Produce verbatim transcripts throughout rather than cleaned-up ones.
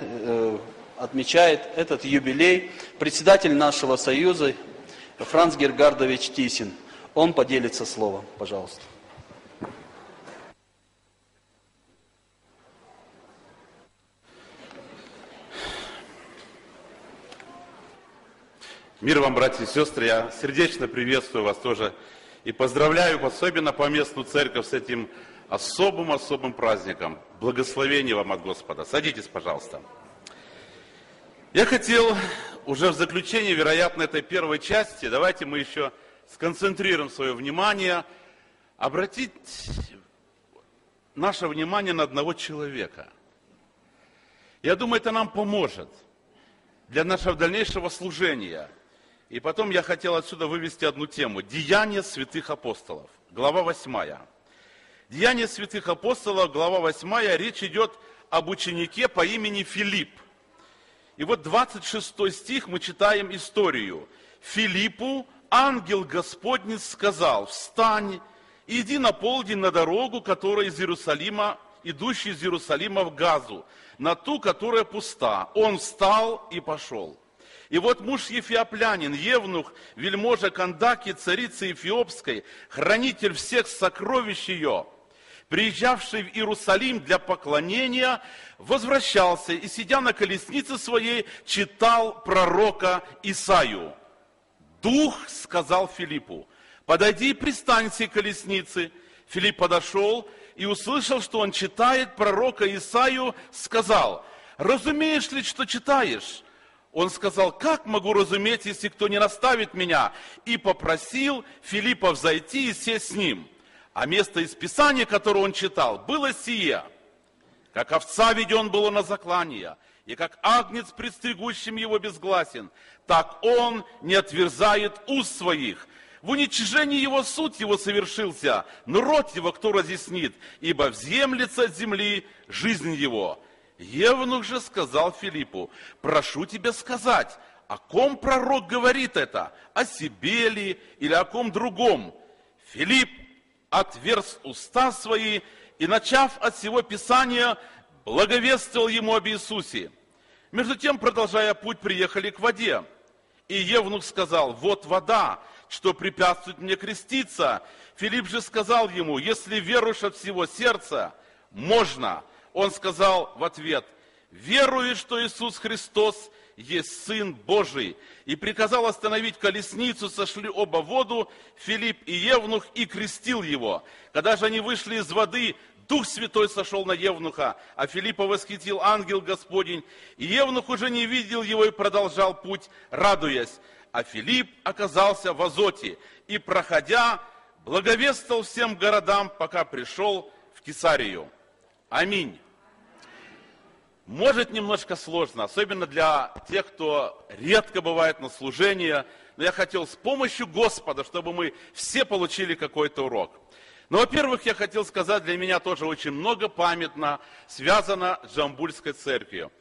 э, отмечает этот юбилей председатель нашего союза Франц Гергардович Тисин. Он поделится словом, пожалуйста. Мир вам, братья и сестры, я сердечно приветствую вас тоже и поздравляю особенно Поместную Церковь с этим особым-особым праздником. Благословение вам от Господа. Садитесь, пожалуйста. Я хотел уже в заключении, вероятно, этой первой части, давайте мы еще сконцентрируем свое внимание, обратить наше внимание на одного человека. Я думаю, это нам поможет для нашего дальнейшего служения. И потом я хотел отсюда вывести одну тему. Деяния святых апостолов. Глава восьмая. Деяния святых апостолов, глава восьмая. Речь идет об ученике по имени Филипп. И вот двадцать шестой стих мы читаем историю. Филиппу ангел Господний сказал: встань, иди на полдень на дорогу, которая из Иерусалима, идущая из Иерусалима в Газу, на ту, которая пуста. Он встал и пошел. И вот муж Ефиоплянин, евнух, вельможа Кандаки, царицы Эфиопской, хранитель всех сокровищ ее, приезжавший в Иерусалим для поклонения, возвращался и, сидя на колеснице своей, читал пророка Исаию. Дух сказал Филиппу: подойди и пристань к сей колеснице. Филипп подошел и услышал, что он читает пророка Исаию, сказал: разумеешь ли, что читаешь? Он сказал: как могу разуметь, если кто не наставит меня? И попросил Филиппа взойти и сесть с ним. А место из Писания, которое он читал, было сие: как овца веден было на заклание, и как агнец пред стригущим его безгласен, так он не отверзает уст своих. В уничижении его суд его совершился, но рот его кто разъяснит, ибо взъемлется от земли жизнь его. Евнух же сказал Филиппу: прошу тебя сказать, о ком пророк говорит это, о себе ли или о ком другом? Филипп отверз уста свои и, начав от всего Писания, благовествовал ему об Иисусе. Между тем, продолжая путь, приехали к воде. И евнух сказал: вот вода, что препятствует мне креститься. Филипп же сказал ему: если веруешь от всего сердца, можно. Он сказал в ответ: верую, что Иисус Христос есть Сын Божий. И приказал остановить колесницу, сошли оба в воду, Филипп и евнух, и крестил его. Когда же они вышли из воды, Дух Святой сошел на евнуха, а Филиппа восхитил ангел Господень. И евнух уже не видел его и продолжал путь, радуясь. А Филипп оказался в Азоте и, проходя, благовествовал всем городам, пока пришел в Кесарию. Аминь. Может, немножко сложно, особенно для тех, кто редко бывает на служении, но я хотел с помощью Господа, чтобы мы все получили какой-то урок. Но, во-первых, я хотел сказать, для меня тоже очень много памятно связано с Джамбульской церковью.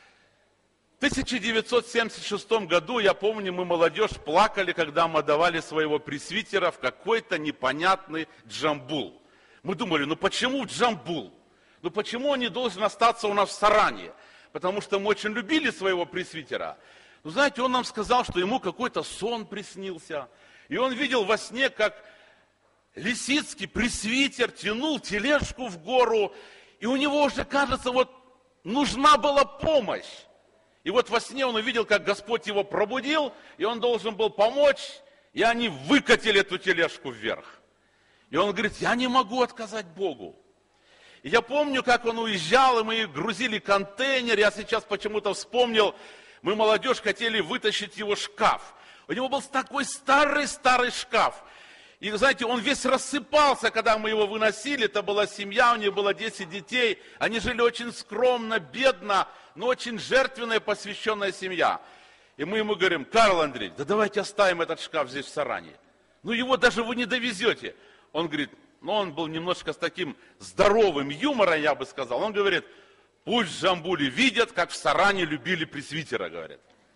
В тысяча девятьсот семьдесят шестом году, я помню, мы, молодежь, плакали, когда мы давали своего пресвитера в какой-то непонятный Джамбул. Мы думали: ну почему Джамбул? Ну почему он не должен остаться у нас в Саране? Потому что мы очень любили своего пресвитера. Но знаете, он нам сказал, что ему какой-то сон приснился. И он видел во сне, как Лисицкий пресвитер тянул тележку в гору. И у него уже, кажется, вот нужна была помощь. И вот во сне он увидел, как Господь его пробудил, и он должен был помочь. И они выкатили эту тележку вверх. И он говорит: я не могу отказать Богу. И я помню, как он уезжал, и мы грузили контейнер. Я сейчас почему-то вспомнил, мы, молодежь, хотели вытащить его шкаф. У него был такой старый-старый шкаф. И, знаете, он весь рассыпался, когда мы его выносили. Это была семья, у них было десять детей. Они жили очень скромно, бедно, но очень жертвенная, посвященная семья. И мы ему говорим: Карл Андреевич, да давайте оставим этот шкаф здесь в Саране. Ну его даже вы не довезете. Он говорит, ну он был немножко с таким здоровым юмором, я бы сказал. Он говорит: пусть в Джамбуле видят, как в Саране любили пресвитера, говорит.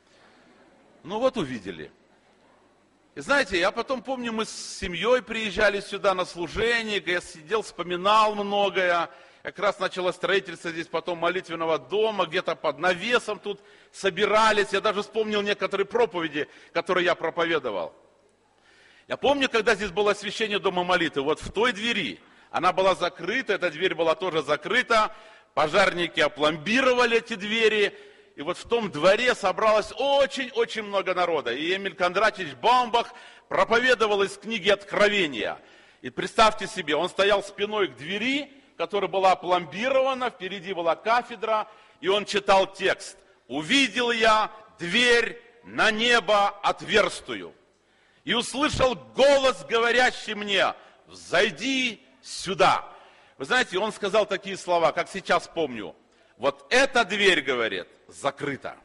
Ну вот увидели. И знаете, я потом помню, мы с семьей приезжали сюда на служение, я сидел, вспоминал многое. как раз началось строительство здесь потом молитвенного дома, где-то под навесом тут собирались. Я даже вспомнил некоторые проповеди, которые я проповедовал. Я помню, когда здесь было освящение дома молитвы, вот в той двери, она была закрыта, эта дверь была тоже закрыта, пожарники опломбировали эти двери, и вот в том дворе собралось очень-очень много народа. И Эмиль Кондратьевич Баумбах проповедовал из книги Откровения. И представьте себе, он стоял спиной к двери, которая была опломбирована, впереди была кафедра, и он читал текст. «Увидел я дверь на небо отверстую, и услышал голос, говорящий мне, взойди сюда». Вы знаете, он сказал такие слова, как сейчас помню. Вот эта дверь, говорит, закрыта.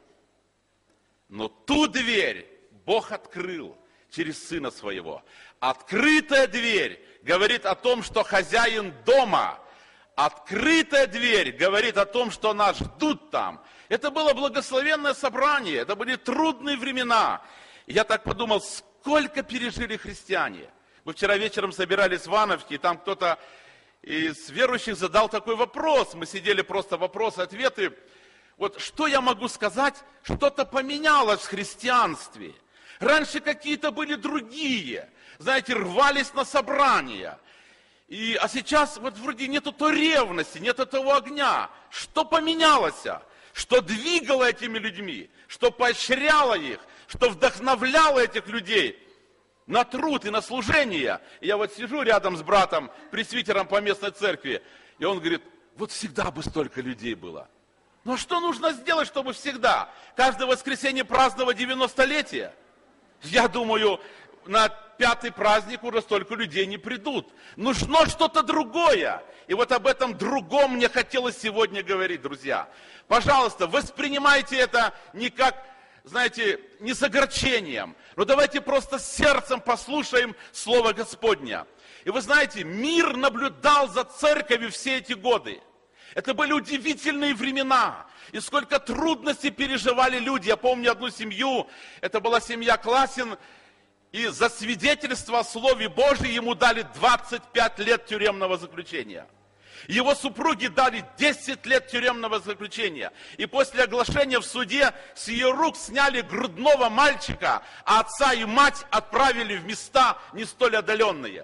Но ту дверь Бог открыл через Сына Своего. Открытая дверь говорит о том, что хозяин дома. Открытая дверь говорит о том, что нас ждут там. Это было благословенное собрание, это были трудные времена. И я так подумал, сколько пережили христиане. Мы вчера вечером собирались в Ивановске, и там кто-то из верующих задал такой вопрос. Мы сидели просто вопросы-ответы. Вот что я могу сказать? Что-то поменялось в христианстве. Раньше какие-то были другие. Знаете, рвались на собрания. И, а сейчас вот вроде нету той ревности, нету того огня. Что поменялось? Что двигало этими людьми? Что поощряло их? Что вдохновляло этих людей на труд и на служение? И я вот сижу рядом с братом, пресвитером по местной церкви, и он говорит, вот всегда бы столько людей было. Ну а что нужно сделать, чтобы всегда? Каждое воскресенье праздновать девяностолетие? Я думаю, на пятый праздник уже столько людей не придут. Нужно что-то другое. И вот об этом другом мне хотелось сегодня говорить, друзья. Пожалуйста, воспринимайте это не как, знаете, не с огорчением. Но давайте просто сердцем послушаем Слово Господня. И вы знаете, мир наблюдал за церковью все эти годы. Это были удивительные времена. И сколько трудностей переживали люди. Я помню одну семью, это была семья Классин, и за свидетельство о Слове Божьем ему дали двадцать пять лет тюремного заключения. Его супруги дали десять лет тюремного заключения. И после оглашения в суде с ее рук сняли грудного мальчика, а отца и мать отправили в места не столь отдаленные.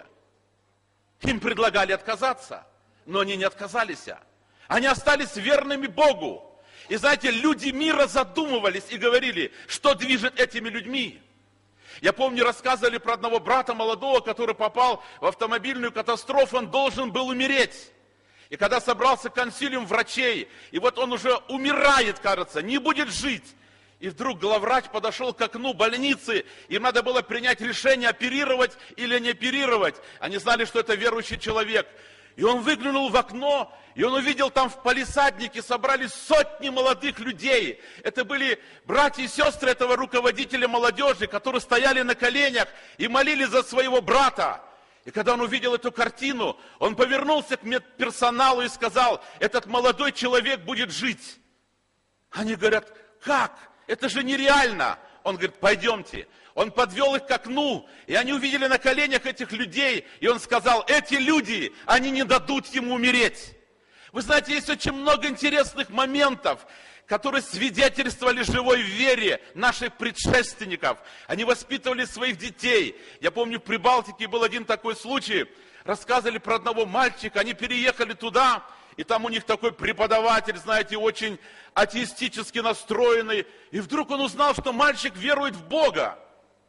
Им предлагали отказаться, но они не отказались. Они остались верными Богу. И знаете, люди мира задумывались и говорили, что движет этими людьми. Я помню, рассказывали про одного брата молодого, который попал в автомобильную катастрофу, он должен был умереть. И когда собрался консилиум врачей, и вот он уже умирает, кажется, не будет жить. И вдруг главврач подошел к окну больницы, им надо было принять решение, оперировать или не оперировать. Они знали, что это верующий человек. И он выглянул в окно, и он увидел там в палисаднике собрались сотни молодых людей. Это были братья и сестры этого руководителя молодежи, которые стояли на коленях и молились за своего брата. И когда он увидел эту картину, он повернулся к медперсоналу и сказал, этот молодой человек будет жить. Они говорят, как? Это же нереально. Он говорит, пойдемте. Он подвел их к окну, и они увидели на коленях этих людей, и он сказал, эти люди, они не дадут ему умереть. Вы знаете, есть очень много интересных моментов, которые свидетельствовали живой вере наших предшественников. Они воспитывали своих детей. Я помню, в Прибалтике был один такой случай, рассказывали про одного мальчика, они переехали туда, и там у них такой преподаватель, знаете, очень атеистически настроенный, и вдруг он узнал, что мальчик верует в Бога.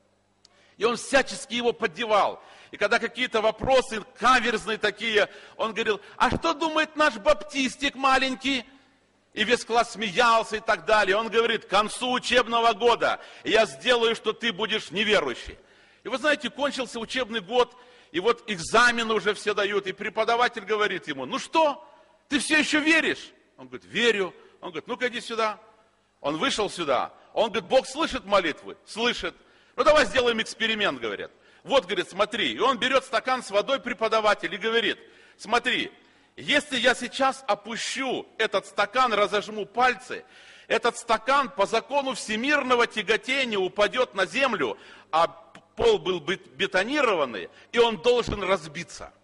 И он всячески его поддевал. И когда какие-то вопросы каверзные такие, он говорил, а что думает наш баптистик маленький? И весь класс смеялся и так далее. Он говорит, к концу учебного года я сделаю, что ты будешь неверующий. И вы знаете, кончился учебный год, и вот экзамены уже все дают, и преподаватель говорит ему, ну что, ты все еще веришь? Он говорит, верю. Он говорит, ну-ка иди сюда. Он вышел сюда. Он говорит, Бог слышит молитвы? Слышит. Ну, давай сделаем эксперимент, говорят. Вот, говорит, смотри. И он берет стакан с водой, преподаватель, и говорит, смотри, если я сейчас опущу этот стакан, разожму пальцы, этот стакан по закону всемирного тяготения упадет на землю, а пол был бетонированный, и он должен разбиться.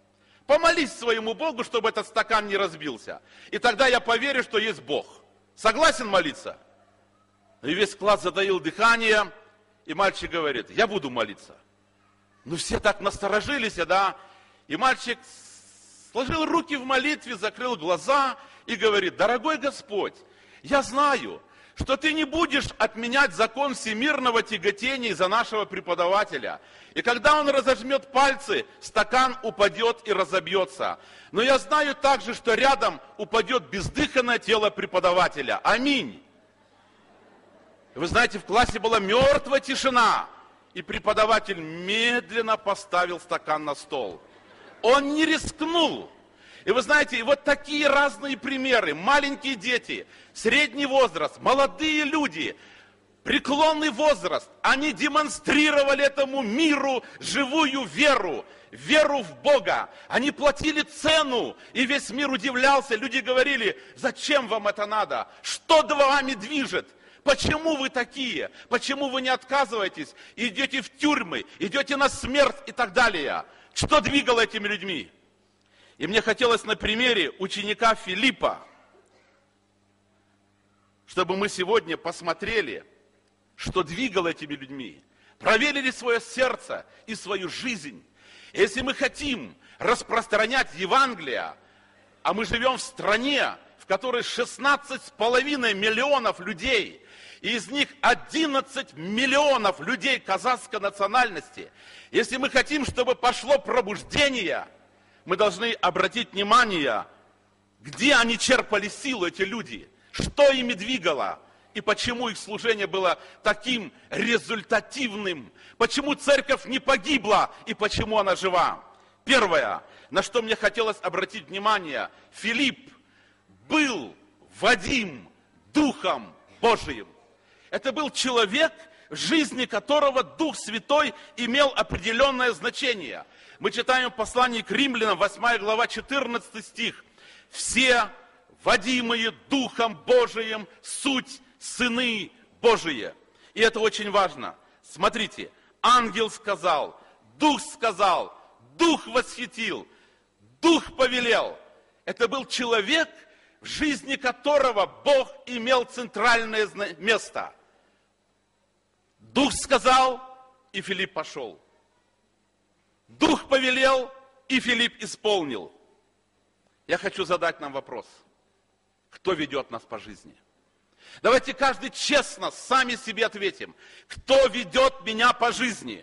Помолись своему Богу, чтобы этот стакан не разбился. И тогда я поверю, что есть Бог. Согласен молиться? И весь класс затаил дыхание, и мальчик говорит, я буду молиться. Ну все так насторожились, да? И мальчик сложил руки в молитве, закрыл глаза и говорит, дорогой Господь, я знаю, что ты не будешь отменять закон всемирного тяготения из-за нашего преподавателя. И когда он разожмет пальцы, стакан упадет и разобьется. Но я знаю также, что рядом упадет бездыханное тело преподавателя. Аминь. Вы знаете, в классе была мертвая тишина. И преподаватель медленно поставил стакан на стол. Он не рискнул. И вы знаете, и вот такие разные примеры. Маленькие дети, средний возраст, молодые люди, преклонный возраст. Они демонстрировали этому миру живую веру, веру в Бога. Они платили цену, и весь мир удивлялся. Люди говорили, зачем вам это надо? Что вами движет? Почему вы такие? Почему вы не отказываетесь? Идете в тюрьмы, идете на смерть и так далее. Что двигало этими людьми? И мне хотелось на примере ученика Филиппа, чтобы мы сегодня посмотрели, что двигало этими людьми, проверили свое сердце и свою жизнь. И если мы хотим распространять Евангелие, а мы живем в стране, в которой шестнадцать с половиной миллионов людей, и из них одиннадцать миллионов людей казахской национальности, если мы хотим, чтобы пошло пробуждение, мы должны обратить внимание, где они черпали силу, эти люди, что ими двигало, и почему их служение было таким результативным, почему церковь не погибла, и почему она жива. Первое, на что мне хотелось обратить внимание, Филипп был водим Духом Божиим. Это был человек, в жизни которого Дух Святой имел определенное значение. Мы читаем в послании к Римлянам, восьмая глава, четырнадцатый стих. «Все, водимые Духом Божиим, суть сыны Божии». И это очень важно. Смотрите, ангел сказал, Дух сказал, Дух восхитил, Дух повелел. Это был человек, в жизни которого Бог имел центральное место. Дух сказал, и Филипп пошел. Дух повелел, и Филипп исполнил. Я хочу задать нам вопрос. Кто ведет нас по жизни? Давайте каждый честно сами себе ответим. Кто ведет меня по жизни?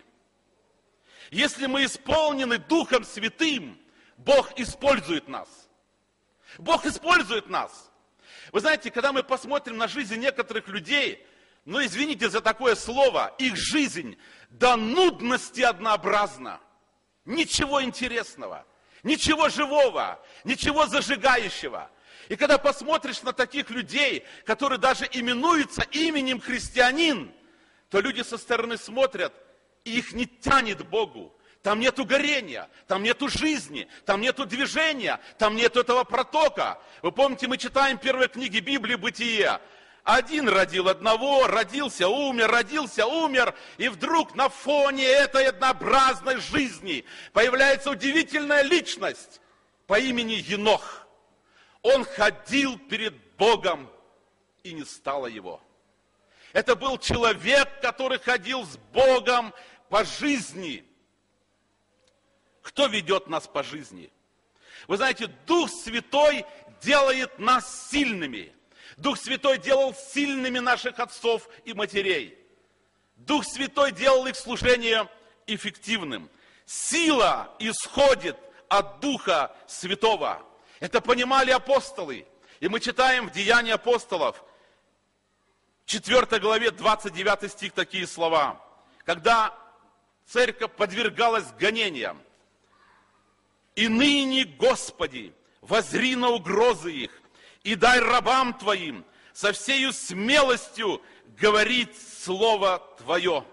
Если мы исполнены Духом Святым, Бог использует нас. Бог использует нас. Вы знаете, когда мы посмотрим на жизнь некоторых людей, ну извините за такое слово, их жизнь до нудности однообразна. Ничего интересного, ничего живого, ничего зажигающего. И когда посмотришь на таких людей, которые даже именуются именем христианин, то люди со стороны смотрят, и их не тянет к Богу. Там нету горения, там нету жизни, там нету движения, там нету этого протока. Вы помните, мы читаем первые книги Библии «Бытие». Один родил одного, родился, умер, родился, умер. И вдруг на фоне этой однообразной жизни появляется удивительная личность по имени Енох. Он ходил перед Богом, и не стало его. Это был человек, который ходил с Богом по жизни. Кто ведет нас по жизни? Вы знаете, Дух Святой делает нас сильными. Дух Святой делал сильными наших отцов и матерей. Дух Святой делал их служение эффективным. Сила исходит от Духа Святого. Это понимали апостолы. И мы читаем в Деянии апостолов, в четвёртой главе, двадцать девятый стих, такие слова. Когда церковь подвергалась гонениям. «И ныне, Господи, воззри на угрозы их, и дай рабам Твоим со всею смелостью говорить Слово Твое».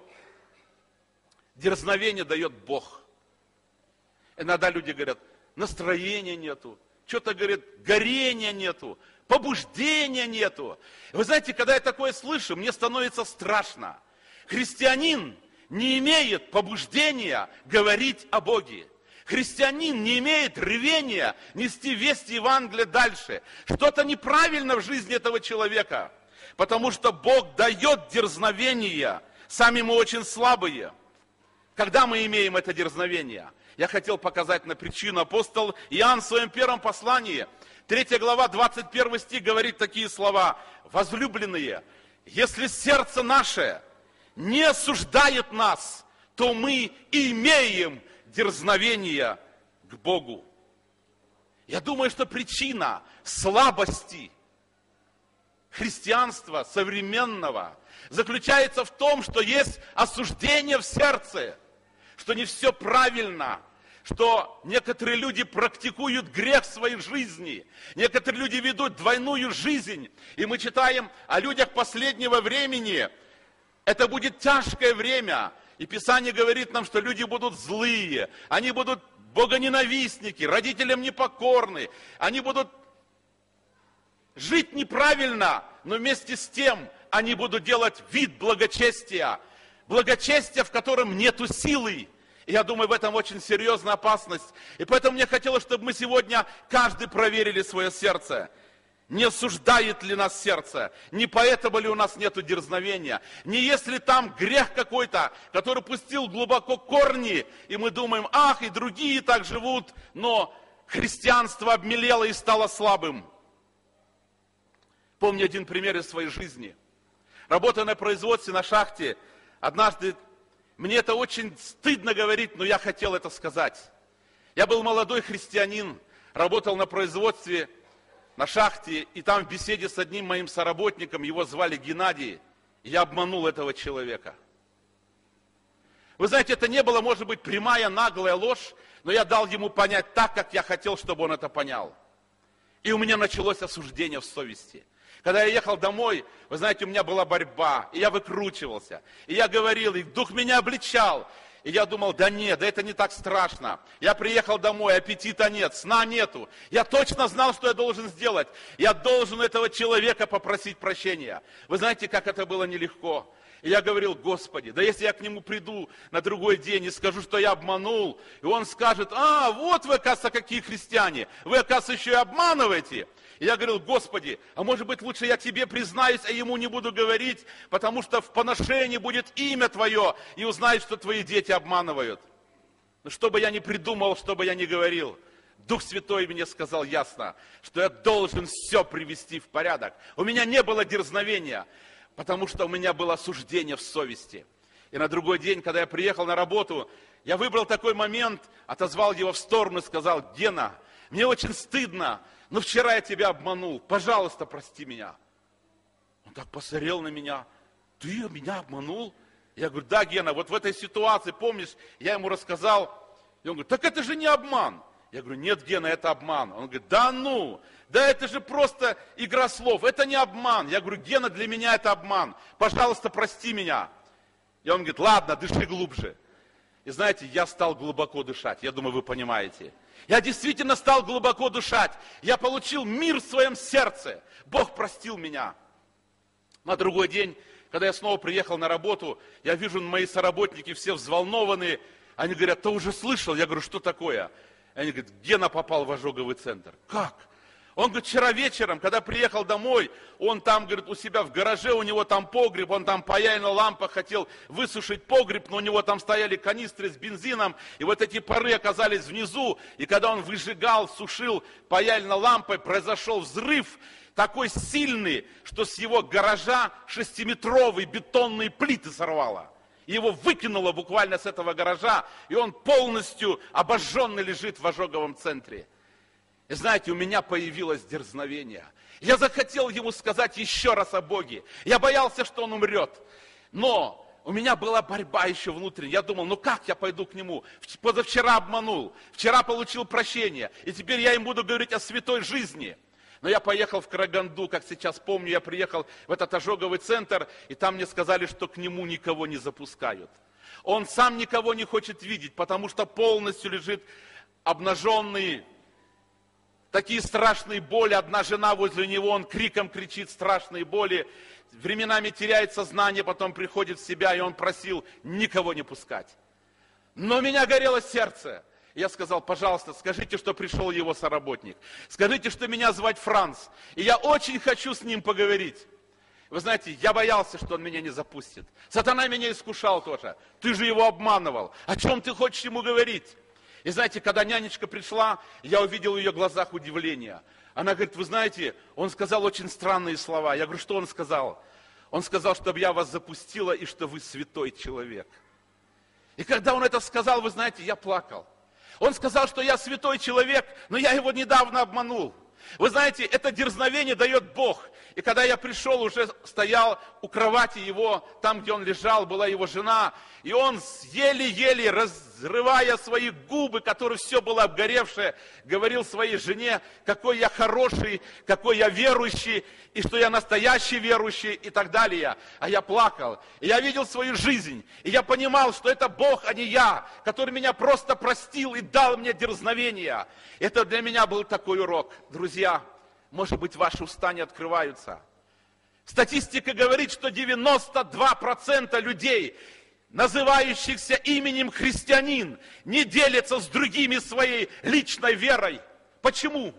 Дерзновение дает Бог. Иногда люди говорят, настроения нету, что-то, говорят, горения нету, побуждения нету. Вы знаете, когда я такое слышу, мне становится страшно. Христианин не имеет побуждения говорить о Боге. христианин не имеет рвения нести весть Евангелия дальше. Что-то неправильно в жизни этого человека. Потому что Бог дает дерзновение. Сами мы очень слабые. Когда мы имеем это дерзновение? Я хотел показать на причину. Апостол Иоанн в своем первом послании, третья глава, двадцать первый стих, говорит такие слова. Возлюбленные, если сердце наше не осуждает нас, то мы имеем дерзновение к Богу. Я думаю, что причина слабости христианства современного заключается в том, что есть осуждение в сердце, что не все правильно, что некоторые люди практикуют грех в своей жизни, некоторые люди ведут двойную жизнь, и мы читаем о людях последнего времени. Это будет тяжкое время, и Писание говорит нам, что люди будут злые, они будут богоненавистники, родителям непокорны, они будут жить неправильно, но вместе с тем они будут делать вид благочестия. Благочестия, в котором нету силы. И я думаю, в этом очень серьезная опасность. И поэтому мне хотелось, чтобы мы сегодня каждый проверили свое сердце. Не осуждает ли нас сердце? Не поэтому ли у нас нету дерзновения? Не если там грех какой-то, который пустил глубоко корни, и мы думаем, ах, и другие так живут, но христианство обмелело и стало слабым. Помню один пример из своей жизни. Работая на производстве, на шахте, однажды, мне это очень стыдно говорить, но я хотел это сказать. Я был молодой христианин, работал на производстве, на шахте, и там в беседе с одним моим соработником, его звали Геннадий, и я обманул этого человека. Вы знаете, это не было, может быть, прямая, наглая ложь, но я дал ему понять так, как я хотел, чтобы он это понял. И у меня началось осуждение в совести. Когда я ехал домой, вы знаете, у меня была борьба, и я выкручивался, и я говорил, и Дух меня обличал, и я думал, да нет, да это не так страшно. Я приехал домой, аппетита нет, сна нету. Я точно знал, что я должен сделать. Я должен у этого человека попросить прощения. Вы знаете, как это было нелегко. И я говорил, Господи, да если я к нему приду на другой день и скажу, что я обманул, и он скажет, а, вот вы, оказывается, какие христиане, вы, оказывается, еще и обманываете. И я говорил, Господи, а может быть лучше я Тебе признаюсь, а ему не буду говорить, потому что в поношении будет имя Твое, и узнают, что Твои дети обманывают. Но что бы я ни придумал, что бы я ни говорил, Дух Святой мне сказал ясно, что я должен все привести в порядок. У меня не было дерзновения, потому что у меня было осуждение в совести. И на другой день, когда я приехал на работу, я выбрал такой момент, отозвал его в сторону и сказал, Гена, мне очень стыдно, но вчера я тебя обманул, пожалуйста, прости меня. Он так посмотрел на меня, ты меня обманул? Я говорю, да, Гена, вот в этой ситуации, помнишь, я ему рассказал, и он говорит, так это же не обман. Я говорю, нет, Гена, это обман. Он говорит, да ну, да это же просто игра слов, это не обман. Я говорю, Гена, для меня это обман, пожалуйста, прости меня. И он говорит, ладно, дыши глубже. И знаете, я стал глубоко дышать, я думаю, вы понимаете. Я действительно стал глубоко дышать. Я получил мир в своем сердце. Бог простил меня. На другой день, когда я снова приехал на работу, я вижу, мои соработники все взволнованные. Они говорят, ты уже слышал? Я говорю, что такое? Они говорят, Гена попал в ожоговый центр. Как? Он говорит, вчера вечером, когда приехал домой, он там, говорит, у себя в гараже, у него там погреб, он там паяльная лампа, хотел высушить погреб, но у него там стояли канистры с бензином, и вот эти пары оказались внизу, и когда он выжигал, сушил паяльной лампой, произошел взрыв, такой сильный, что с его гаража шестиметровые бетонные плиты сорвало. Его выкинуло буквально с этого гаража, и он полностью обожженный лежит в ожоговом центре. И знаете, у меня появилось дерзновение. Я захотел ему сказать еще раз о Боге. Я боялся, что он умрет. Но у меня была борьба еще внутренняя. Я думал, ну как я пойду к нему? Позавчера обманул, вчера получил прощение. И теперь я им буду говорить о святой жизни. Но я поехал в Караганду, как сейчас помню, я приехал в этот ожоговый центр, и там мне сказали, что к нему никого не запускают. Он сам никого не хочет видеть, потому что полностью лежит обнаженный. Такие страшные боли, одна жена возле него, он криком кричит, страшные боли, временами теряет сознание, потом приходит в себя, и он просил никого не пускать. Но у меня горело сердце. Я сказал: пожалуйста, скажите, что пришел его соработник. Скажите, что меня звать Франц. И я очень хочу с ним поговорить. Вы знаете, я боялся, что он меня не запустит. Сатана меня искушал тоже. Ты же его обманывал. О чем ты хочешь ему говорить? И знаете, когда нянечка пришла, я увидел в ее глазах удивление. Она говорит: вы знаете, он сказал очень странные слова. Я говорю: что он сказал? Он сказал, чтобы я вас запустила и что вы святой человек. И когда он это сказал, вы знаете, я плакал. Он сказал, что я святой человек, но я его недавно обманул. Вы знаете, это дерзновение дает Бог. И когда я пришел, уже стоял у кровати его, там, где он лежал, была его жена. И он, еле-еле разрывая свои губы, которые все было обгоревшее, говорил своей жене, какой я хороший, какой я верующий, и что я настоящий верующий, и так далее. А я плакал. И я видел свою жизнь. И я понимал, что это Бог, а не я, который меня просто простил и дал мне дерзновение. Это для меня был такой урок. Друзья, может быть, ваши уста не открываются. Статистика говорит, что девяносто два процента людей, называющихся именем христианин, не делятся с другими своей личной верой. Почему?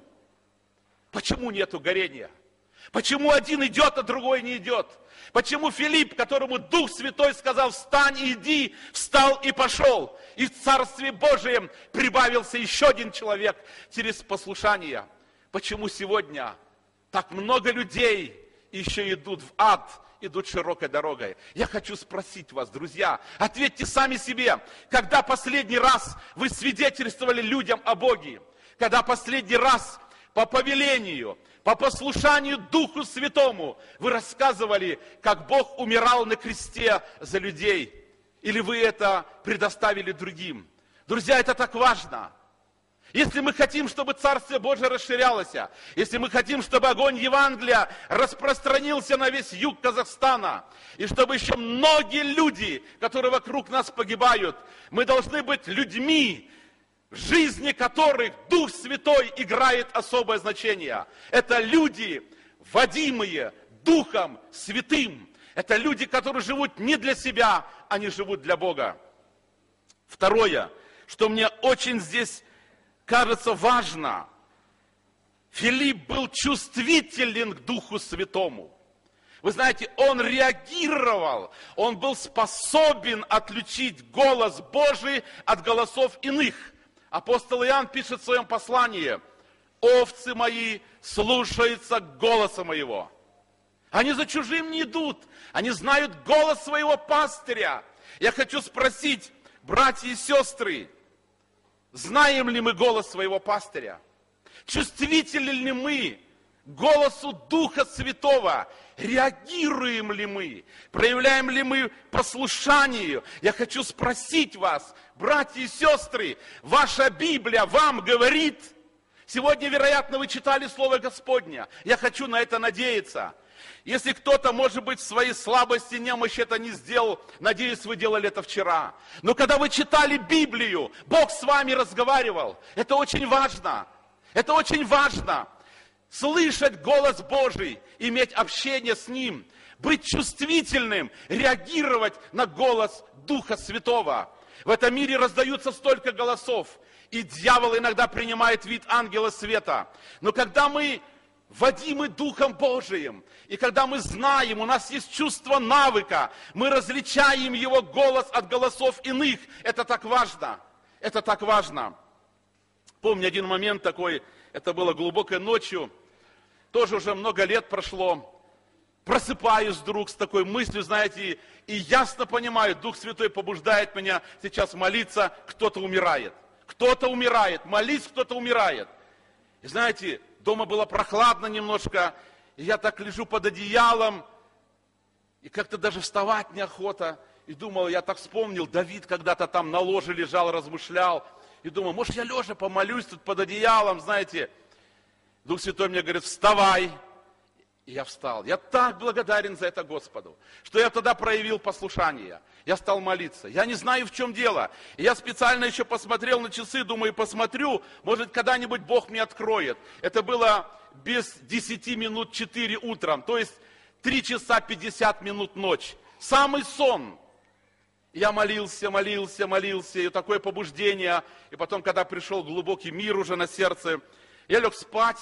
Почему нету горения? Почему один идет, а другой не идет? Почему Филипп, которому Дух Святой сказал: встань и иди, встал и пошел? И в Царстве Божием прибавился еще один человек через послушание. Почему сегодня так много людей еще идут в ад, идут широкой дорогой? Я хочу спросить вас, друзья, ответьте сами себе, когда последний раз вы свидетельствовали людям о Боге? Когда последний раз по повелению, по послушанию Духу Святому вы рассказывали, как Бог умирал на кресте за людей? Или вы это предоставили другим? Друзья, это так важно. Если мы хотим, чтобы Царствие Божие расширялось, если мы хотим, чтобы огонь Евангелия распространился на весь юг Казахстана, и чтобы еще многие люди, которые вокруг нас погибают, мы должны быть людьми, в жизни которых Дух Святой играет особое значение. Это люди, водимые Духом Святым. Это люди, которые живут не для себя, они живут для Бога. Второе, что мне очень здесь кажется важно. Филипп был чувствителен к Духу Святому. Вы знаете, он реагировал, он был способен отличить голос Божий от голосов иных. Апостол Иоанн пишет в своем послании: овцы мои слушаются голоса моего. Они за чужим не идут, они знают голос своего пастыря. Я хочу спросить, братья и сестры, знаем ли мы голос своего пастыря? Чувствительны ли мы к голосу Духа Святого? Реагируем ли мы? Проявляем ли мы послушанию? Я хочу спросить вас, братья и сестры, ваша Библия вам говорит? Сегодня, вероятно, вы читали Слово Господне. Я хочу на это надеяться. Если кто-то, может быть, в своей слабости, немощи это не сделал, надеюсь, вы делали это вчера. Но когда вы читали Библию, Бог с вами разговаривал. Это очень важно. Это очень важно. Слышать голос Божий, иметь общение с Ним, быть чувствительным, реагировать на голос Духа Святого. В этом мире раздаются столько голосов, и дьявол иногда принимает вид ангела света. Но когда мы водимы Духом Божиим, и когда мы знаем, у нас есть чувство навыка, мы различаем Его голос от голосов иных, это так важно, это так важно. Помню один момент такой, это было глубокой ночью, тоже уже много лет прошло, просыпаюсь вдруг с такой мыслью, знаете, и ясно понимаю, Дух Святой побуждает меня сейчас молиться, кто-то умирает, кто-то умирает, молись, кто-то умирает. И знаете, дома было прохладно немножко, и я так лежу под одеялом, и как-то даже вставать неохота. И думал, я так вспомнил, Давид когда-то там на ложе лежал, размышлял. И думал, может, я лежа помолюсь тут под одеялом, знаете. Дух Святой мне говорит, вставай. И я встал. Я так благодарен за это Господу, что я тогда проявил послушание. Я стал молиться. Я не знаю, в чем дело. И я специально еще посмотрел на часы, думаю, посмотрю, может, когда-нибудь Бог мне откроет. Это было без десяти минут четыре утром, то есть три часа пятьдесят минут ночь. Самый сон. Я молился, молился, молился, и такое побуждение. И потом, когда пришел глубокий мир уже на сердце, я лег спать.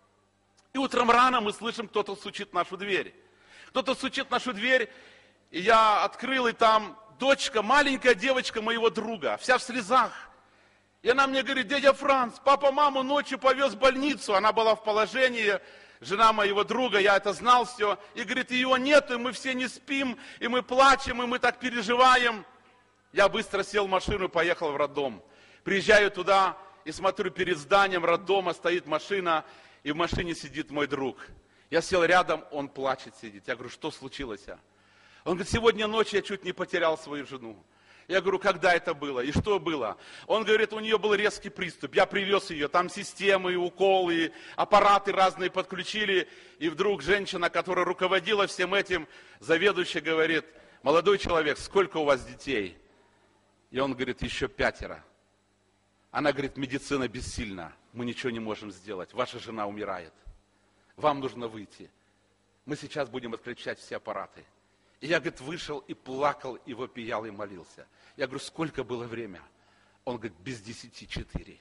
И утром рано мы слышим, кто-то стучит в нашу дверь. Кто-то стучит в нашу дверь, и я открыл, и там дочка, маленькая девочка моего друга, вся в слезах. И она мне говорит: дядя Франц, папа маму ночью повез в больницу. Она была в положении, жена моего друга, я это знал все. И говорит, ее нету, и мы все не спим, и мы плачем, и мы так переживаем. Я быстро сел в машину и поехал в роддом. Приезжаю туда и смотрю, перед зданием роддома стоит машина, и в машине сидит мой друг. Я сел рядом, он плачет, сидит. Я говорю, что случилось? Он говорит, сегодня ночью я чуть не потерял свою жену. Я говорю, когда это было и что было? Он говорит, у нее был резкий приступ. Я привез ее, там системы, уколы, аппараты разные подключили. И вдруг женщина, которая руководила всем этим, заведующая, говорит, молодой человек, сколько у вас детей? И он говорит, еще пятеро. Она говорит, медицина бессильна, мы ничего не можем сделать, ваша жена умирает. Вам нужно выйти. Мы сейчас будем отключать все аппараты. И я, говорит, вышел и плакал, и вопиял, и молился. Я говорю, сколько было время? Он говорит, без десяти четыре.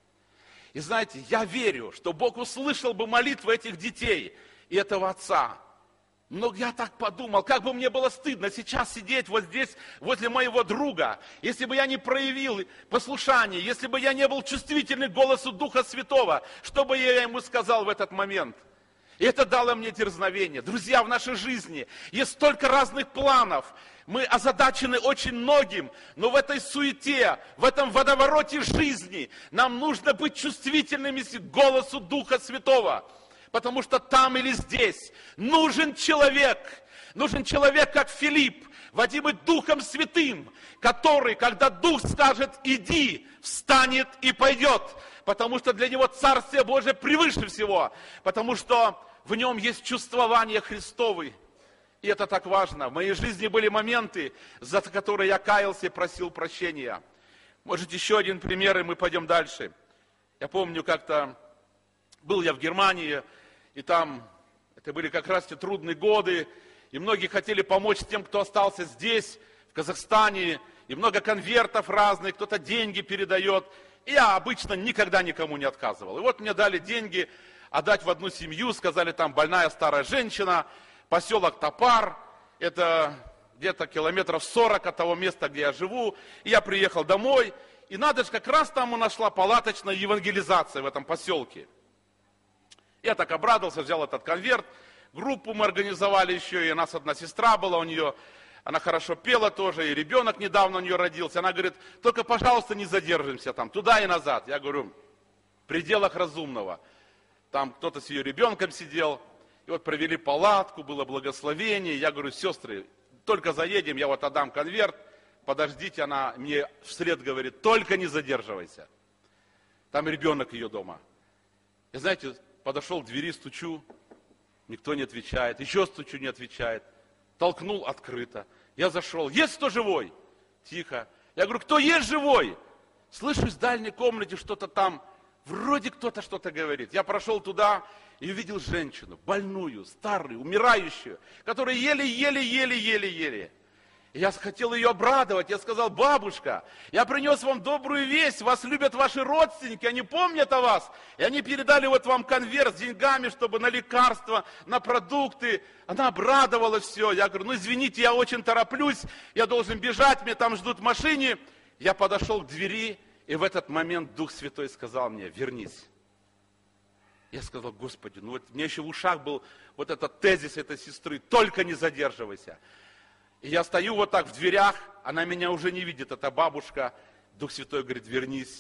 И знаете, я верю, что Бог услышал бы молитвы этих детей и этого отца. Но я так подумал, как бы мне было стыдно сейчас сидеть вот здесь, возле моего друга, если бы я не проявил послушание, если бы я не был чувствительным к голосу Духа Святого, что бы я ему сказал в этот момент? И это дало мне дерзновение. Друзья, в нашей жизни есть столько разных планов. Мы озадачены очень многим, но в этой суете, в этом водовороте жизни нам нужно быть чувствительными к голосу Духа Святого. Потому что там или здесь нужен человек, нужен человек, как Филипп, водимый Духом Святым, который, когда Дух скажет «иди», встанет и пойдет. Потому что для него Царствие Божие превыше всего. Потому что в нем есть чувствование Христовое. И это так важно. В моей жизни были моменты, за которые я каялся и просил прощения. Может, еще один пример, и мы пойдем дальше. Я помню, как-то был я в Германии, и там, это были как раз те трудные годы, и многие хотели помочь тем, кто остался здесь, в Казахстане, и много конвертов разных, кто-то деньги передает. И я обычно никогда никому не отказывал. И вот мне дали деньги отдать в одну семью, сказали, там больная старая женщина, поселок Топар, это где-то километров сорок от того места, где я живу. И я приехал домой, и надо же, как раз там у нас шла палаточная евангелизация в этом поселке. Я так обрадовался, взял этот конверт, группу мы организовали еще, и у нас одна сестра была у нее, она хорошо пела тоже, и ребенок недавно у нее родился. Она говорит, только, пожалуйста, не задержимся там, туда и назад. Я говорю, в пределах разумного. Там кто-то с ее ребенком сидел, и вот провели палатку, было благословение. Я говорю, сестры, только заедем, я вот отдам конверт, подождите, она мне вслед говорит, только не задерживайся. Там ребенок ее дома. И знаете, подошел к двери, стучу, никто не отвечает, еще стучу, не отвечает. Толкнул, открыто. Я зашел, есть кто живой? Тихо. Я говорю, кто есть живой? Слышу из дальней комнаты что-то там, вроде кто-то что-то говорит. Я прошел туда и увидел женщину, больную, старую, умирающую, которая еле-еле-еле-еле-еле. Я хотел ее обрадовать, я сказал, бабушка, я принес вам добрую весть, вас любят ваши родственники, они помнят о вас. И они передали вот вам конверт с деньгами, чтобы на лекарства, на продукты. Она обрадовала все. Я говорю, ну извините, я очень тороплюсь, я должен бежать, меня там ждут в машине. Я подошел к двери, и в этот момент Дух Святой сказал мне, вернись. Я сказал, Господи, ну вот у меня еще в ушах был вот этот тезис этой сестры, только не задерживайся. И я стою вот так в дверях, она меня уже не видит, это бабушка. Дух Святой говорит, вернись,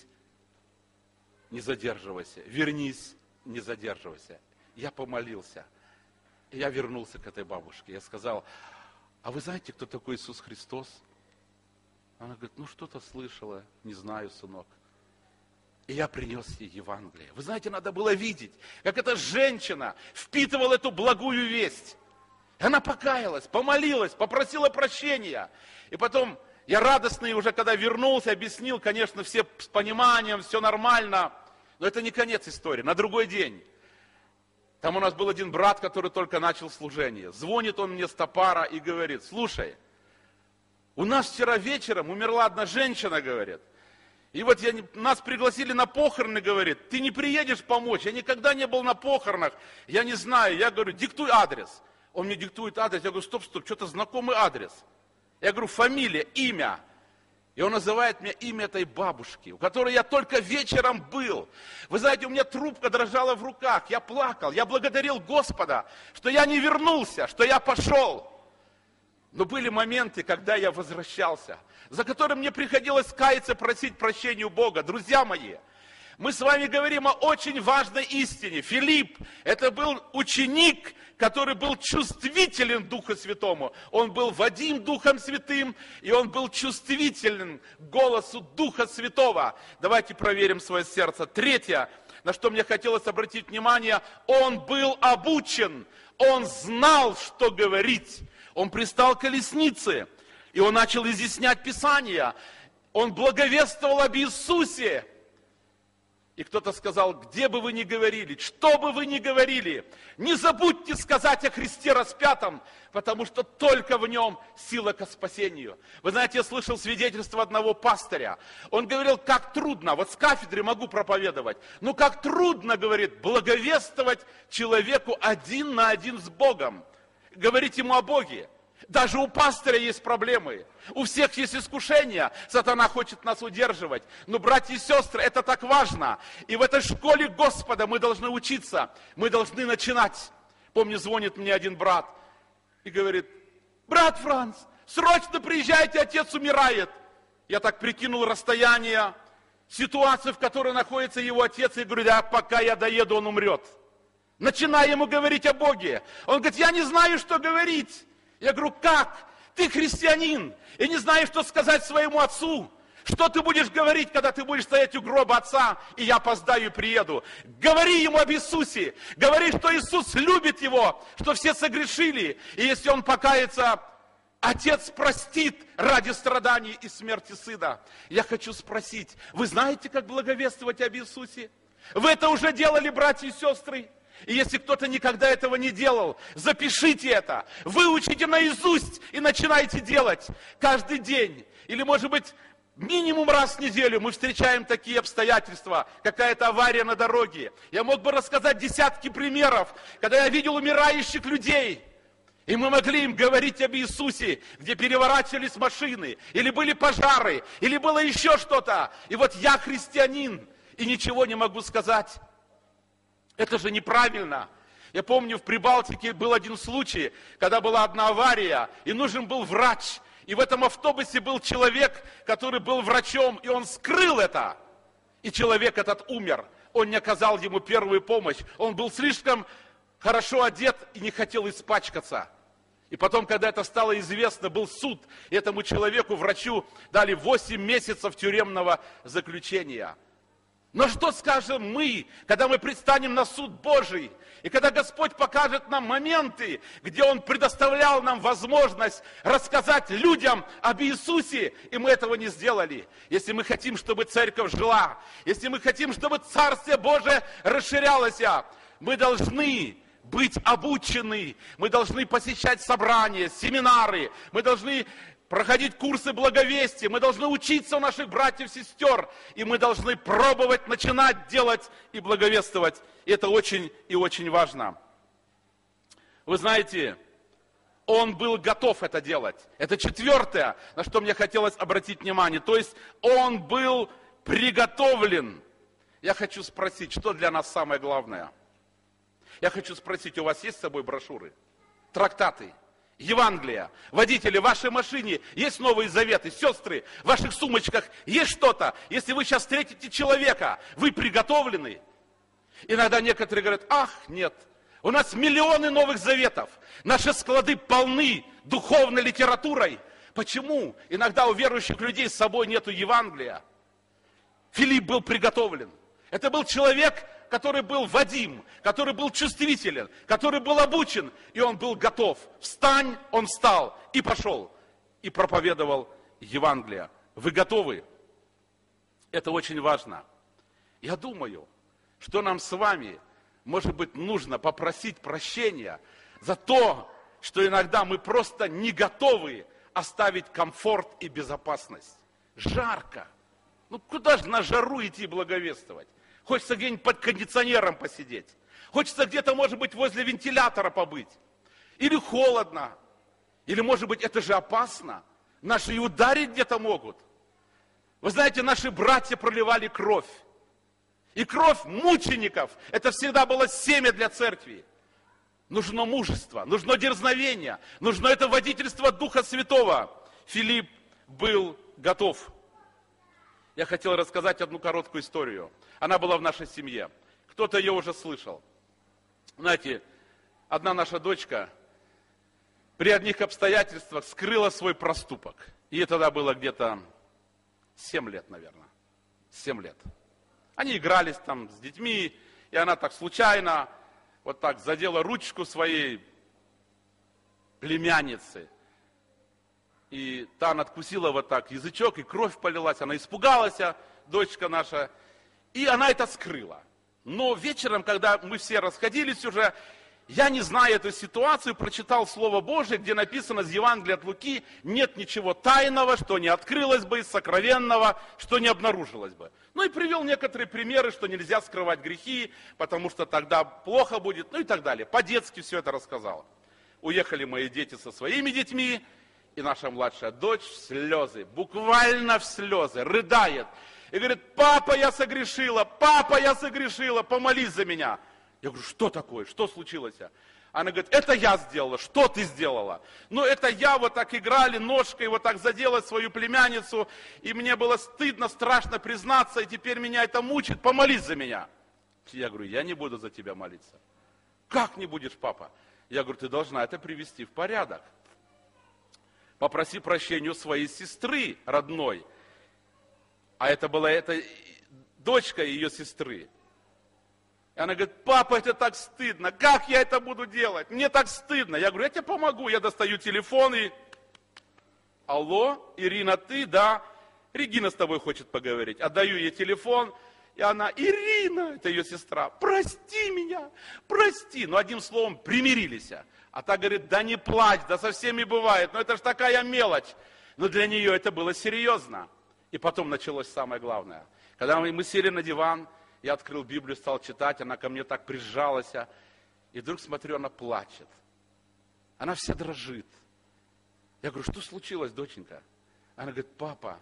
не задерживайся, вернись, не задерживайся. Я помолился, и я вернулся к этой бабушке. Я сказал, а вы знаете, кто такой Иисус Христос? Она говорит, ну что-то слышала, не знаю, сынок. И я принес ей Евангелие. Вы знаете, надо было видеть, как эта женщина впитывала эту благую весть. Она покаялась, помолилась, попросила прощения. И потом я радостный уже, когда вернулся, объяснил, конечно, все с пониманием, все нормально. Но это не конец истории. На другой день. Там у нас был один брат, который только начал служение. Звонит он мне с Топара и говорит, слушай, У нас вчера вечером умерла одна женщина, говорит. И вот я, нас пригласили на похороны, говорит, ты не приедешь помочь, я никогда не был на похоронах, я не знаю. Я говорю, диктуй адрес. Он мне диктует адрес, я говорю, стоп, стоп, что-то знакомый адрес. Я говорю, фамилия, имя. И он называет мне имя этой бабушки, у которой я только вечером был. Вы знаете, у меня трубка дрожала в руках, я плакал, я благодарил Господа, что я не вернулся, что я пошел. Но были моменты, когда я возвращался, за которым мне приходилось каяться, просить прощения у Бога. Друзья мои, мы с вами говорим о очень важной истине. Филипп, это был ученик, который был чувствителен к Духу Святому. Он был водим Духом Святым, и он был чувствителен к голосу Духа Святого. Давайте проверим свое сердце. Третье, на что мне хотелось обратить внимание, он был обучен, он знал, что говорить. Он пристал к колеснице, и он начал изъяснять Писание. Он благовествовал об Иисусе. И кто-то сказал, где бы вы ни говорили, что бы вы ни говорили, не забудьте сказать о Христе распятом, потому что только в нем сила ко спасению. Вы знаете, я слышал свидетельство одного пастыря. Он говорил, как трудно, вот с кафедры могу проповедовать, но как трудно, говорит, благовествовать человеку один на один с Богом. Говорить ему о Боге. Даже у пастыря есть проблемы. У всех есть искушения. Сатана хочет нас удерживать. Но, братья и сестры, это так важно. И в этой школе Господа мы должны учиться. Мы должны начинать. Помню, звонит мне один брат и говорит, брат Франц, срочно приезжайте, отец умирает. Я так прикинул расстояние, ситуацию, в которой находится его отец, и говорю, да, пока я доеду, он умрет. Начинаю ему говорить о Боге. Он говорит, я не знаю, что говорить. Я говорю, как? Ты христианин и не знаешь, что сказать своему отцу. Что ты будешь говорить, когда ты будешь стоять у гроба отца, и я опоздаю и приеду? Говори ему об Иисусе. Говори, что Иисус любит его, что все согрешили. И если он покается, отец простит ради страданий и смерти сына. Я хочу спросить, вы знаете, как благовествовать об Иисусе? Вы это уже делали, братья и сестры? И если кто-то никогда этого не делал, запишите это, выучите наизусть и начинайте делать каждый день. Или, может быть, минимум раз в неделю мы встречаем такие обстоятельства, какая-то авария на дороге. Я мог бы рассказать десятки примеров, когда я видел умирающих людей, и мы могли им говорить об Иисусе, где переворачивались машины, или были пожары, или было еще что-то. И вот я христианин, и ничего не могу сказать. Это же неправильно. Я помню, в Прибалтике был один случай, когда была одна авария, и нужен был врач. И в этом автобусе был человек, который был врачом, и он скрыл это. И человек этот умер. Он не оказал ему первую помощь. Он был слишком хорошо одет и не хотел испачкаться. И потом, когда это стало известно, был суд. И этому человеку, врачу, дали восемь месяцев тюремного заключения. Но что скажем мы, когда мы предстанем на суд Божий, и когда Господь покажет нам моменты, где Он предоставлял нам возможность рассказать людям об Иисусе, и мы этого не сделали. Если мы хотим, чтобы церковь жила, если мы хотим, чтобы Царствие Божие расширялось, мы должны быть обучены, мы должны посещать собрания, семинары, мы должны проходить курсы благовестия, мы должны учиться у наших братьев и сестер, и мы должны пробовать, начинать делать и благовествовать. И это очень и очень важно. Вы знаете, он был готов это делать. Это четвертое, на что мне хотелось обратить внимание. То есть он был приготовлен. Я хочу спросить, что для нас самое главное? Я хочу спросить, у вас есть с собой брошюры, трактаты? Евангелие. Водители, в вашей машине есть Новые Заветы. Сестры, в ваших сумочках есть что-то. Если вы сейчас встретите человека, вы приготовлены. Иногда некоторые говорят, ах, нет, у нас миллионы Новых Заветов. Наши склады полны духовной литературой. Почему? Иногда у верующих людей с собой нету Евангелия. Филипп был приготовлен. Это был человек, который был водим, который был чувствителен, который был обучен, и он был готов. Встань, он встал и пошел, и проповедовал Евангелие. Вы готовы? Это очень важно. Я думаю, что нам с вами, может быть, нужно попросить прощения за то, что иногда мы просто не готовы оставить комфорт и безопасность. Жарко. Ну куда же на жару идти благовествовать? Хочется где-нибудь под кондиционером посидеть. Хочется где-то, может быть, возле вентилятора побыть. Или холодно. Или, может быть, это же опасно. Наши и ударить где-то могут. Вы знаете, наши братья проливали кровь. И кровь мучеников, это всегда было семя для церкви. Нужно мужество, нужно дерзновение, нужно это водительство Духа Святого. Филипп был готов. Я хотел рассказать одну короткую историю. Она была в нашей семье. Кто-то ее уже слышал. Знаете, одна наша дочка при одних обстоятельствах скрыла свой проступок. Ей тогда было где-то семь лет, наверное. семь лет. Они игрались там с детьми, и она так случайно вот так задела ручку своей племянницы. И та надкусила вот так язычок, и кровь полилась. Она испугалась, дочка наша, и она это скрыла. Но вечером, когда мы все расходились уже, я, не зная эту ситуацию, прочитал Слово Божие, где написано из Евангелия от Луки: нет ничего тайного, что не открылось бы, сокровенного, что не обнаружилось бы. Ну и привел некоторые примеры, что нельзя скрывать грехи, потому что тогда плохо будет, ну и так далее. По-детски все это рассказал. Уехали мои дети со своими детьми, и наша младшая дочь в слезы, буквально в слезы, рыдает. И говорит: папа, я согрешила, папа, я согрешила, помолись за меня. Я говорю: что такое, что случилось? Она говорит: это я сделала. Что ты сделала? Ну, это я вот так играли ножкой, вот так задела свою племянницу, и мне было стыдно, страшно признаться, и теперь меня это мучит, помолись за меня. Я говорю: я не буду за тебя молиться. Как не будешь, папа? Я говорю: ты должна это привести в порядок. Попроси прощения у своей сестры родной. А это была эта дочка ее сестры. И она говорит: папа, это так стыдно, как я это буду делать? Мне так стыдно. Я говорю: я тебе помогу. Я достаю телефон и... Алло, Ирина, ты, да? Регина с тобой хочет поговорить. Отдаю ей телефон, и она: Ирина, это ее сестра, прости меня, прости. Ну, одним словом, примирились. А та говорит: да не плачь, да со всеми бывает, но это ж такая мелочь. Но для нее это было серьезно. И потом началось самое главное. Когда мы, мы сели на диван, я открыл Библию, стал читать, она ко мне так прижалась, и вдруг смотрю, она плачет. Она вся дрожит. Я говорю: что случилось, доченька? Она говорит: папа,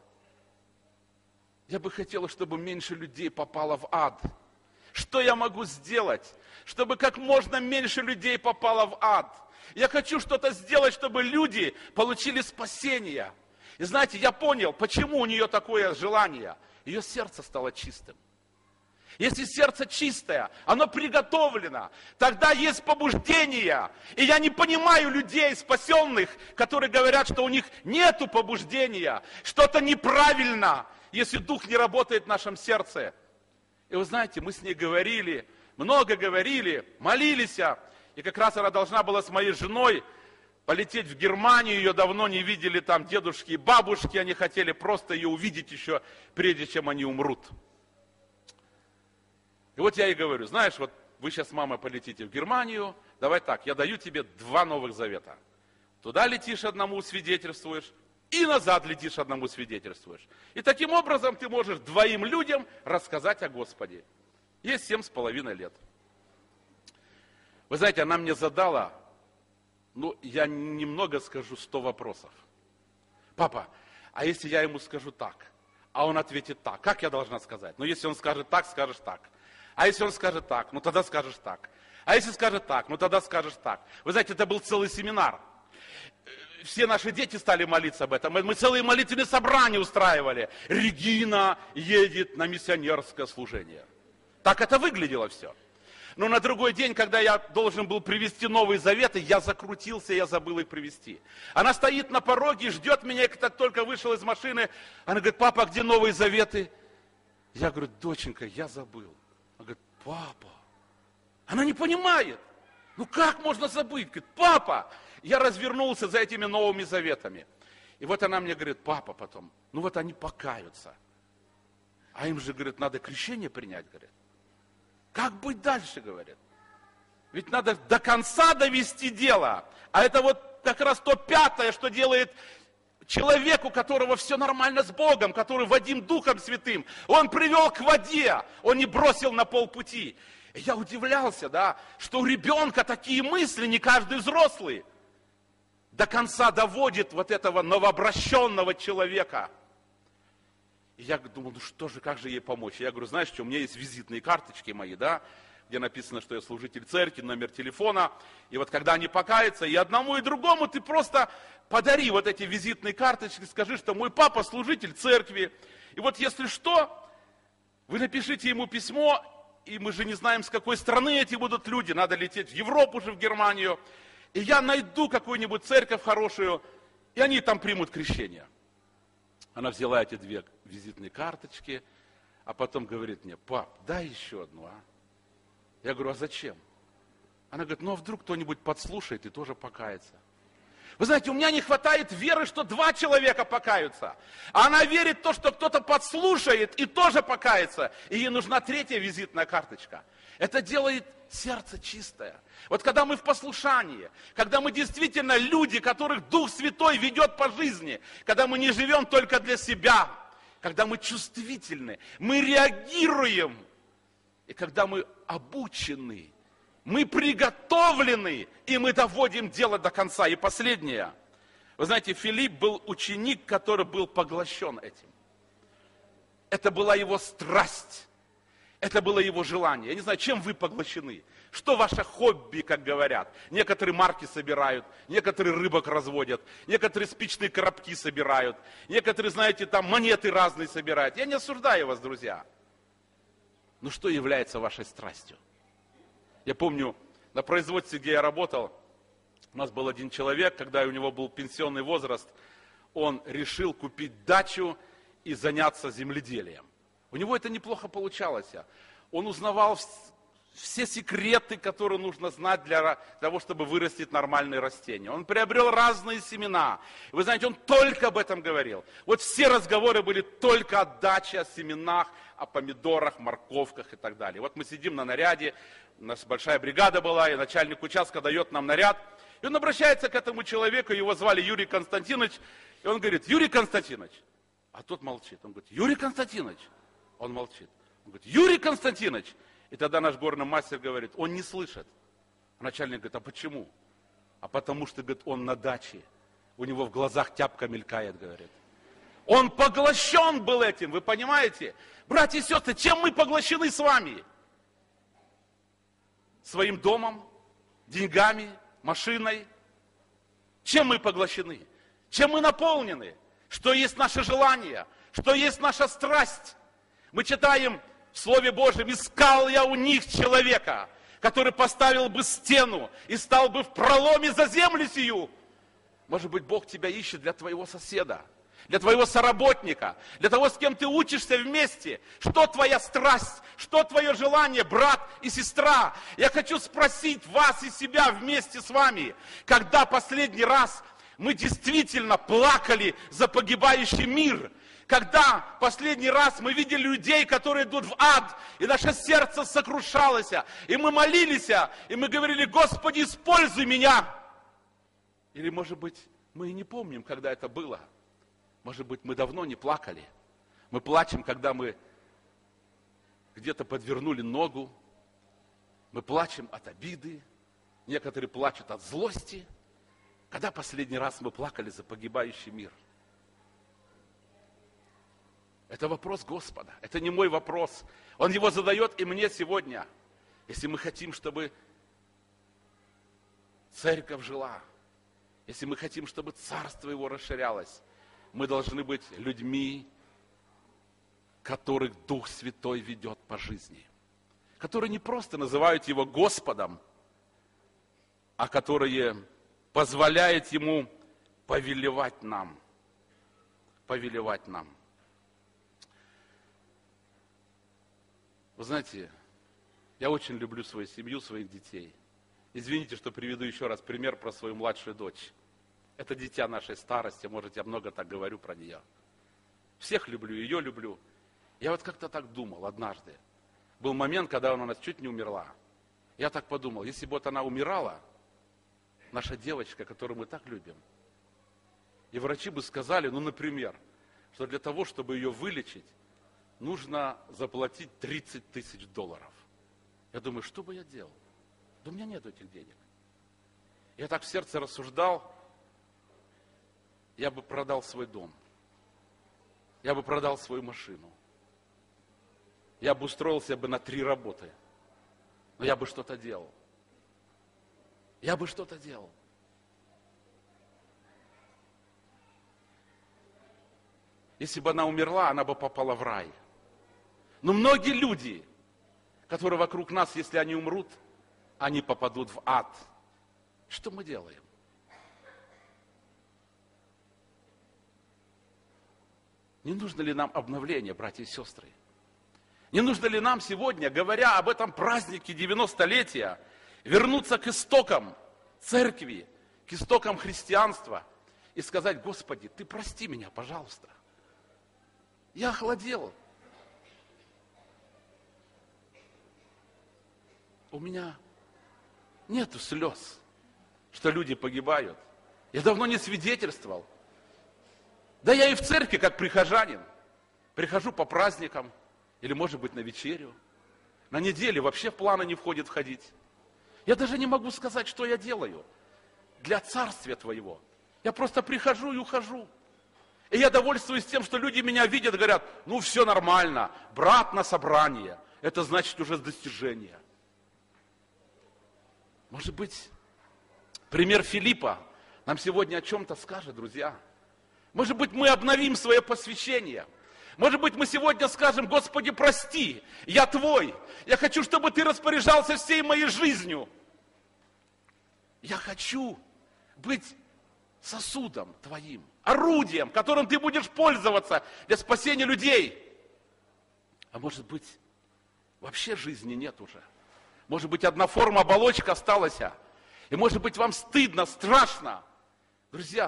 я бы хотела, чтобы меньше людей попало в ад. Что я могу сделать, чтобы как можно меньше людей попало в ад? Я хочу что-то сделать, чтобы люди получили спасение. И знаете, я понял, почему у нее такое желание. Ее сердце стало чистым. Если сердце чистое, оно приготовлено, тогда есть побуждение. И я не понимаю людей спасенных, которые говорят, что у них нету побуждения, что-то неправильно, если Дух не работает в нашем сердце. И вы знаете, мы с ней говорили, много говорили, молились, и как раз она должна была с моей женой полететь в Германию, ее давно не видели там дедушки и бабушки, они хотели просто ее увидеть еще, прежде чем они умрут. И вот я ей говорю: знаешь, вот вы сейчас с мамой полетите в Германию, давай так, я даю тебе два Новых Завета. Туда летишь, одному свидетельствуешь, и назад летишь, одному свидетельствуешь. И таким образом ты можешь двоим людям рассказать о Господе. Ей семь с половиной лет. Вы знаете, она мне задала, ну, я немного скажу, сто вопросов. Папа, а если я ему скажу так, а он ответит так, как я должна сказать? Ну, если он скажет так, скажешь так. А если он скажет так, ну тогда скажешь так. А если скажет так, ну тогда скажешь так. Вы знаете, это был целый семинар. Все наши дети стали молиться об этом. Мы целые молитвенные собрания устраивали. Регина едет на миссионерское служение. Так это выглядело все. Но на другой день, когда я должен был привести Новые Заветы, я закрутился, я забыл их привести. Она стоит на пороге, ждет меня, и как только вышел из машины, она говорит: папа, а где Новые Заветы? Я говорю: доченька, я забыл. Она говорит: папа. Она не понимает. Ну как можно забыть? Говорит: папа. Я развернулся за этими Новыми Заветами. И вот она мне говорит: папа, потом, ну вот они покаются. А им же, говорит, надо крещение принять, говорит. Как быть дальше, говорит? Ведь надо до конца довести дело. А это вот как раз то пятое, что делает человеку, у которого все нормально с Богом, который водим Духом Святым, он привел к воде, он не бросил на полпути. И я удивлялся, да, что у ребенка такие мысли, не каждый взрослый до конца доводит вот этого новообращенного человека. И я думал, ну что же, как же ей помочь? Я говорю, знаешь что, у меня есть визитные карточки мои, да, где написано, что я служитель церкви, номер телефона. И вот когда они покаются, и одному, и другому ты просто подари вот эти визитные карточки, скажи, что мой папа служитель церкви. И вот если что, вы напишите ему письмо, и мы же не знаем, с какой страны эти будут люди, надо лететь в Европу же, в Германию. И я найду какую-нибудь церковь хорошую, и они там примут крещение. Она взяла эти две визитные карточки, а потом говорит мне, пап, дай еще одну, а? Я говорю, а зачем? Она говорит, ну а вдруг кто-нибудь подслушает и тоже покается. Вы знаете, у меня не хватает веры, что два человека покаются. А она верит в то, что кто-то подслушает и тоже покается. И ей нужна третья визитная карточка. Это делает сердце чистое. Вот когда мы в послушании, когда мы действительно люди, которых Дух Святой ведет по жизни, когда мы не живем только для себя, когда мы чувствительны, мы реагируем, и когда мы обучены, мы приготовлены, и мы доводим дело до конца. И последнее. Вы знаете, Филипп был ученик, который был поглощен этим. Это была его страсть. Это было его желание. Я не знаю, чем вы поглощены. Что ваше хобби, как говорят. Некоторые марки собирают, некоторые рыбок разводят, некоторые спичные коробки собирают, некоторые, знаете, там монеты разные собирают. Я не осуждаю вас, друзья. Но что является вашей страстью? Я помню, на производстве, где я работал, у нас был один человек, когда у него был пенсионный возраст, он решил купить дачу и заняться земледелием. У него это неплохо получалось. Он узнавал все секреты, которые нужно знать для того, чтобы вырастить нормальные растения. Он приобрел разные семена. Вы знаете, он только об этом говорил. Вот все разговоры были только о даче, о семенах, о помидорах, морковках и так далее. Вот мы сидим на наряде, у нас большая бригада была, и начальник участка дает нам наряд. И он обращается к этому человеку, его звали Юрий Константинович, и он говорит, Юрий Константинович, а тот молчит. Он говорит, Юрий Константинович, он молчит. Он говорит, Юрий Константинович. И тогда наш горный мастер говорит, он не слышит. А начальник говорит, а почему? А потому что, говорит, он на даче. У него в глазах тяпка мелькает, говорит. Он поглощен был этим, вы понимаете? Братья и сестры, чем мы поглощены с вами? Своим домом, деньгами, машиной. Чем мы поглощены? Чем мы наполнены? Что есть наше желание? Что есть наша страсть? Мы читаем в Слове Божьем, искал я у них человека, который поставил бы стену и стал бы в проломе за землю сию. Может быть, Бог тебя ищет для твоего соседа, для твоего соработника, для того, с кем ты учишься вместе. Что твоя страсть, что твое желание, брат и сестра? Я хочу спросить вас и себя вместе с вами, когда последний раз мы действительно плакали за погибающий мир? Когда последний раз мы видели людей, которые идут в ад, и наше сердце сокрушалось, и мы молились, и мы говорили, Господи, используй меня. Или, может быть, мы и не помним, когда это было. Может быть, мы давно не плакали. Мы плачем, когда мы где-то подвернули ногу. Мы плачем от обиды. Некоторые плачут от злости. Когда последний раз мы плакали за погибающий мир? Это вопрос Господа, это не мой вопрос. Он его задает и мне сегодня. Если мы хотим, чтобы церковь жила, если мы хотим, чтобы царство его расширялось, мы должны быть людьми, которых Дух Святой ведет по жизни. Которые не просто называют его Господом, а которые позволяют ему повелевать нам. Повелевать нам. Вы знаете, я очень люблю свою семью, своих детей. Извините, что приведу еще раз пример про свою младшую дочь. Это дитя нашей старости, может, я много так говорю про нее. Всех люблю, ее люблю. Я вот как-то так думал однажды. Был момент, когда она у нас чуть не умерла. Я так подумал, если бы вот она умирала, наша девочка, которую мы так любим, И врачи бы сказали, ну, например, что для того, чтобы ее вылечить, нужно заплатить тридцать тысяч долларов. Я думаю, что бы я делал? Да у меня нет этих денег. Я так в сердце рассуждал, я бы продал свой дом. Я бы продал свою машину. Я бы устроился бы на три работы. Но я бы что-то делал. Я бы что-то делал. Если бы она умерла, она бы попала в рай. Но многие люди, которые вокруг нас, если они умрут, они попадут в ад. Что мы делаем? Не нужно ли нам обновление, братья и сестры? Не нужно ли нам сегодня, говоря об этом празднике девяностолетия, вернуться к истокам церкви, к истокам христианства и сказать: Господи, Ты прости меня, пожалуйста. Я охладел. У меня нету слез, что люди погибают. Я давно не свидетельствовал. Да я и в церкви, как прихожанин, прихожу по праздникам, или, может быть, на вечерю. На неделе вообще в планы не входит входить. Я даже не могу сказать, что я делаю для царствия Твоего. Я просто прихожу и ухожу. И я довольствуюсь тем, что люди меня видят, говорят: ну все нормально, брат на собрание. Это значит уже достижение. Может быть, пример Филиппа нам сегодня о чем-то скажет, друзья. Может быть, мы обновим свое посвящение. Может быть, мы сегодня скажем: Господи, прости, я Твой. Я хочу, чтобы Ты распоряжался всей моей жизнью. Я хочу быть сосудом Твоим, орудием, которым Ты будешь пользоваться для спасения людей. А может быть, вообще жизни нет уже. Может быть, одна форма, оболочка осталась. И может быть, вам стыдно, страшно. Друзья,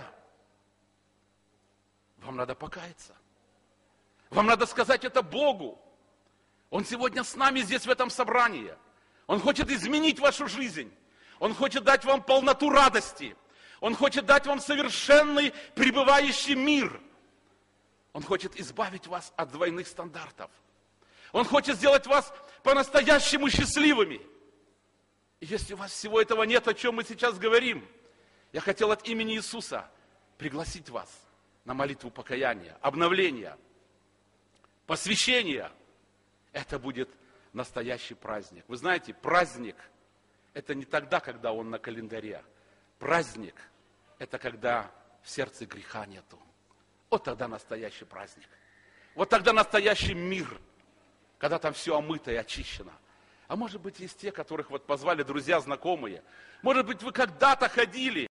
вам надо покаяться. Вам надо сказать это Богу. Он сегодня с нами здесь, в этом собрании. Он хочет изменить вашу жизнь. Он хочет дать вам полноту радости. Он хочет дать вам совершенный пребывающий мир. Он хочет избавить вас от двойных стандартов. Он хочет сделать вас по-настоящему счастливыми. И если у вас всего этого нет, о чем мы сейчас говорим, я хотел от имени Иисуса пригласить вас на молитву покаяния, обновления, посвящения. Это будет настоящий праздник. Вы знаете, праздник – это не тогда, когда он на календаре. Праздник – это когда в сердце греха нету. Вот тогда настоящий праздник. Вот тогда настоящий мир, когда там все омыто и очищено. А может быть, есть те, которых вот позвали друзья, знакомые. Может быть, вы когда-то ходили